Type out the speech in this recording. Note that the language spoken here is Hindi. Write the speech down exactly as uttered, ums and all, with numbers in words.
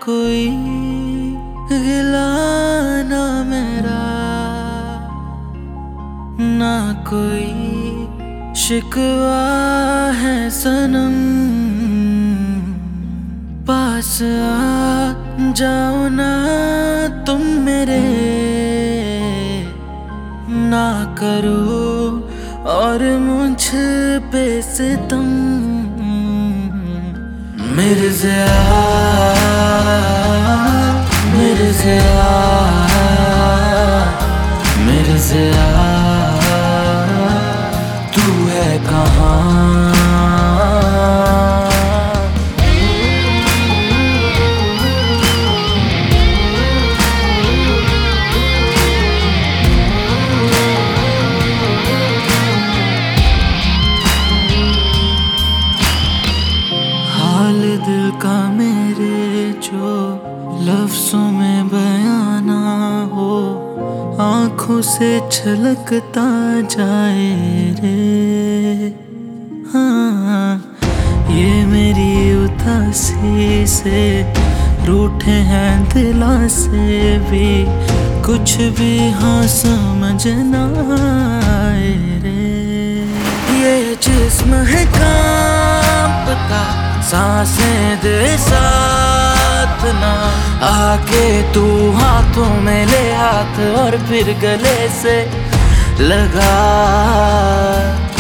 कोई गिला ना मेरा, ना कोई शिकवा है सनम। पास आ जाओ ना तुम मेरे, ना करो और मुझ पे सितम। मेरे से आ, मेरे से आ, मेरे से आ, तू है कहाँ? हाल दिल का मेरे जो लफ्जों में बयां ना हो, आँखों से छलकता जाए रे। हाँ, ये मेरी उदासी से रूठे हैं दिला से भी, कुछ भी हाँ समझ ना आए रे। ये जिस्म है कांपता, सांसें दे साथ ना, आके तू हाथों में ले हाथ और फिर गले से लगा।